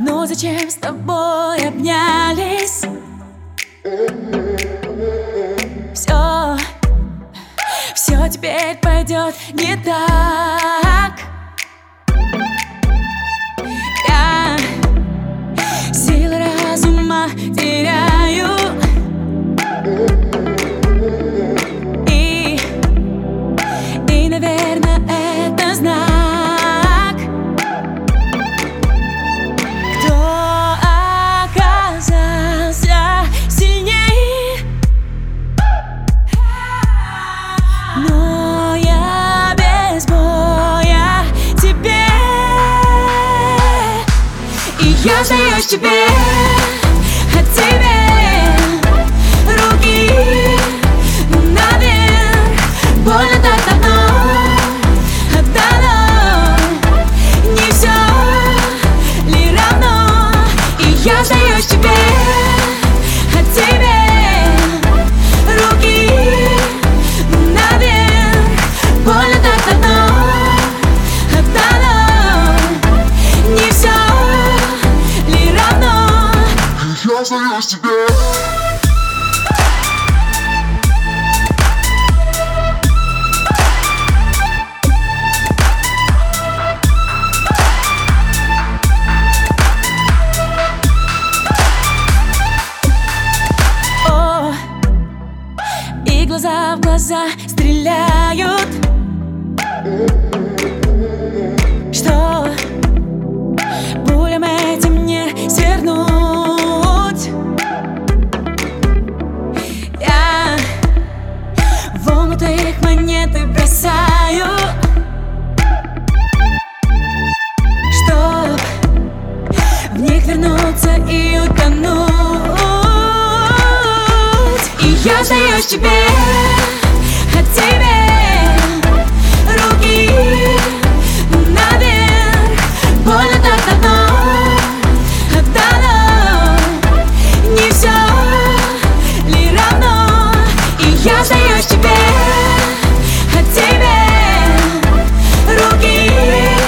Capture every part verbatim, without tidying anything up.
Но зачем с тобой обнялись? Все, все теперь пойдет не так. Я силы разума теряю. И, и, наверное, это знак. Кто оказался сильней? Но я без боя тебе. И я сдаюсь тебе, а тебе руки наверх. Больно так давно отдано, не все ли равно? И я сдаюсь тебе, а тебе руки наверх. Больно так давно отдано, не все ли равно? Я сдаюсь тебе. О, и глаза в глаза стреляют. Что пулям этим не свернуть? Я в омут их монеты бросаю, чтоб в них вернуться и утонуть. И я сдаюсь тебе, а тебе руки наверх. Больно так давно отдано, не все ли равно? И я сдаюсь тебе, а тебе руки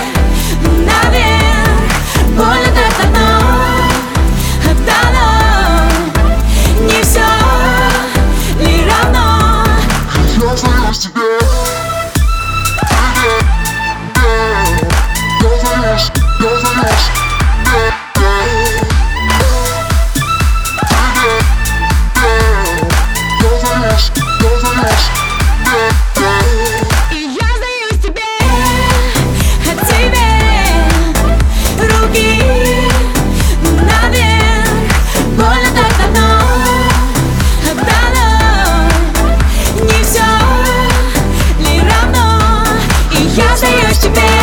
наверх. Больно так давно отдано, не все ли равно? Я сдаюсь тебе. Я сдаюсь, я сдаюсь. Я сдаюсь, я сдаюсь. И я сдаюсь тебе, а тебе руки наверх. Больно так давно отдано, не все ли равно? И я сдаюсь тебе.